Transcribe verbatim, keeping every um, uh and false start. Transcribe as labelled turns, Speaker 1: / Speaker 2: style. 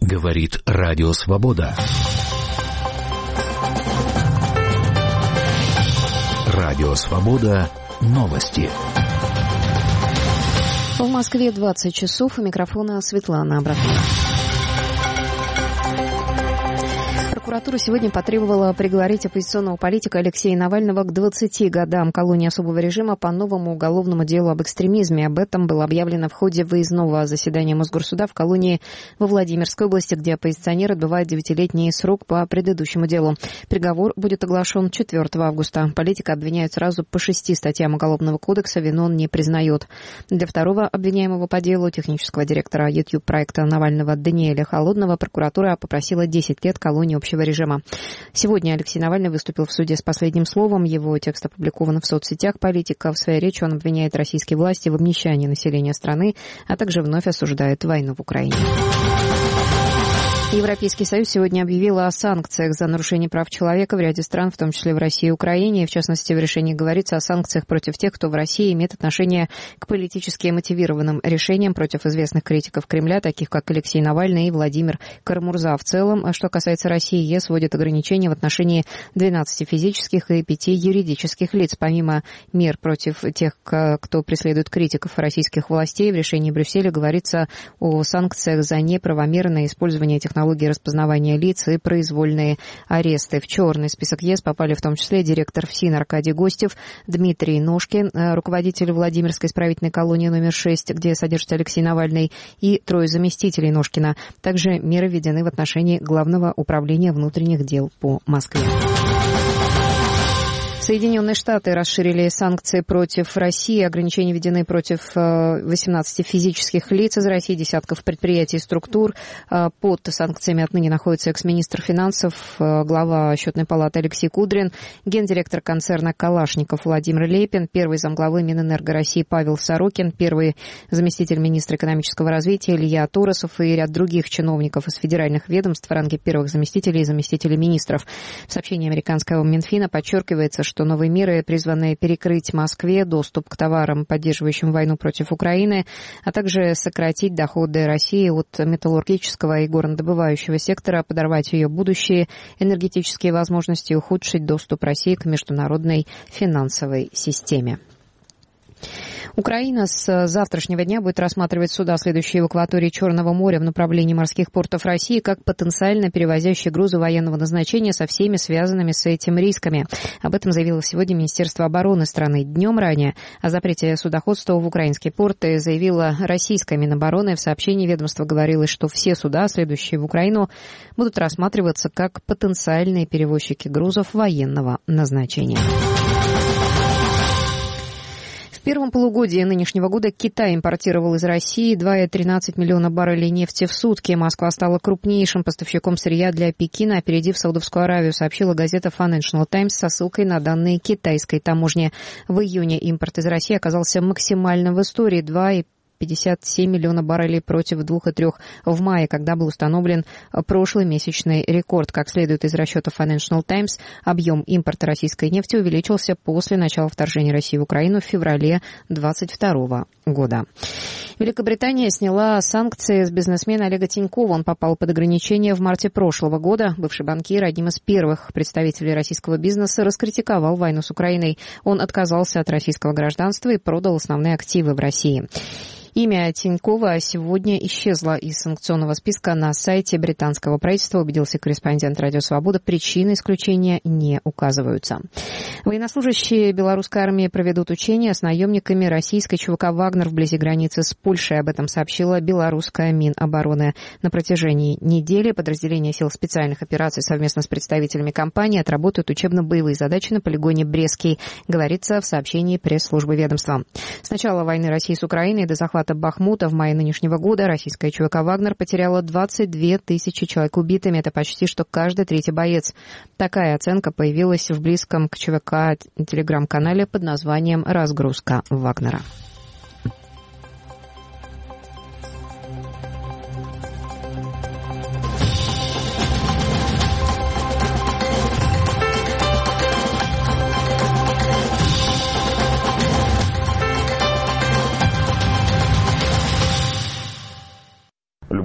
Speaker 1: Говорит Радио Свобода. Радио Свобода. Новости.
Speaker 2: В Москве двадцать часов. У микрофона Светлана Абрахамова. Прокуратура сегодня потребовала приговорить оппозиционного политика Алексея Навального к двадцати годам колонии особого режима по новому уголовному делу об экстремизме. Об этом было объявлено в ходе выездного заседания Мосгорсуда в колонии во Владимирской области, где оппозиционер отбывает девятилетний срок по предыдущему делу. Приговор будет оглашен четвёртого августа. Политика обвиняют сразу по шести статьям Уголовного кодекса, вину он не признает. Для второго обвиняемого по делу, технического директора YouTube-проекта Навального Даниэля Холодного, прокуратура попросила десять лет колонии общего режима. Сегодня Алексей Навальный выступил в суде с последним словом. Его текст опубликован в соцсетях политика. В своей речи он обвиняет российские власти в обнищании населения страны, а также вновь осуждает войну в Украине. Европейский Союз сегодня объявил о санкциях за нарушение прав человека в ряде стран, в том числе в России и Украине. В частности, в решении говорится о санкциях против тех, кто в России имеет отношение к политически мотивированным решениям против известных критиков Кремля, таких как Алексей Навальный и Владимир Кара-Мурза. В целом, что касается России, ЕС вводит ограничения в отношении двенадцати физических и пяти юридических лиц. Помимо мер против тех, кто преследует критиков российских властей, в решении Брюсселя говорится о санкциях за неправомерное использование технологий распознавания лиц и произвольные аресты. В черный список ЕС попали в том числе директор ФСИН Аркадий Гостев, Дмитрий Ножкин, руководитель Владимирской исправительной колонии номер шесть, где содержится Алексей Навальный, и трое заместителей Ножкина. Также меры введены в отношении Главного управления внутренних дел по Москве. Соединенные Штаты расширили санкции против России. Ограничения введены против восемнадцати физических лиц из России, десятков предприятий и структур. Под санкциями отныне находится экс-министр финансов, глава Счетной палаты Алексей Кудрин, гендиректор концерна «Калашников» Владимир Лепин, первый замглавы Минэнерго России Павел Сорокин, первый заместитель министра экономического развития Илья Торосов и ряд других чиновников из федеральных ведомств в ранге первых заместителей и заместителей министров. В сообщении американского Минфина подчеркивается, что что новые меры призваны перекрыть Москве доступ к товарам, поддерживающим войну против Украины, а также сократить доходы России от металлургического и горнодобывающего сектора, подорвать ее будущие энергетические возможности и ухудшить доступ России к международной финансовой системе. Украина с завтрашнего дня будет рассматривать суда, следующие в акватории Черного моря в направлении морских портов России, как потенциально перевозящие грузы военного назначения со всеми связанными с этим рисками. Об этом заявило сегодня Министерство обороны страны. Днем ранее о запрете судоходства в украинские порты заявила российская Минобороны. В сообщении ведомства говорилось, что все суда, следующие в Украину, будут рассматриваться как потенциальные перевозчики грузов военного назначения. В первом полугодии нынешнего года Китай импортировал из России два целых тринадцать сотых миллиона баррелей нефти в сутки. Москва стала крупнейшим поставщиком сырья для Пекина, опередив Саудовскую Аравию, сообщила газета Financial Times со ссылкой на данные китайской таможни. В июне импорт из России оказался максимальным в истории — два целых пятьдесят семь миллиона баррелей против двух целых трёх в мае, когда был установлен прошлый месячный рекорд. Как следует из расчетов Financial Times, объем импорта российской нефти увеличился после начала вторжения России в Украину в феврале двадцать второго года. Великобритания сняла санкции с бизнесмена Олега Тинькова. Он попал под ограничения в марте прошлого года. Бывший банкир, одним из первых представителей российского бизнеса, раскритиковал войну с Украиной. Он отказался от российского гражданства и продал основные активы в России. Имя Тинькова сегодня исчезло из санкционного списка на сайте британского правительства, убедился корреспондент «Радио Свобода». Причины исключения не указываются. Военнослужащие белорусской армии проведут учения с наемниками российской ЧВК «Вагнер» вблизи границы с Польшей. Об этом сообщила белорусская Минобороны. На протяжении недели подразделения сил специальных операций совместно с представителями компании отработают учебно-боевые задачи на полигоне Брестский, говорится в сообщении пресс-службы ведомства. С начала войны России с Украиной до захвата Бахмута в мае нынешнего года российская ЧВК «Вагнер» потеряла двадцать две тысячи человек убитыми. Это почти что каждый третий боец. Такая оценка появилась в близком к ЧВК телеграм-канале под названием «Разгрузка Вагнера».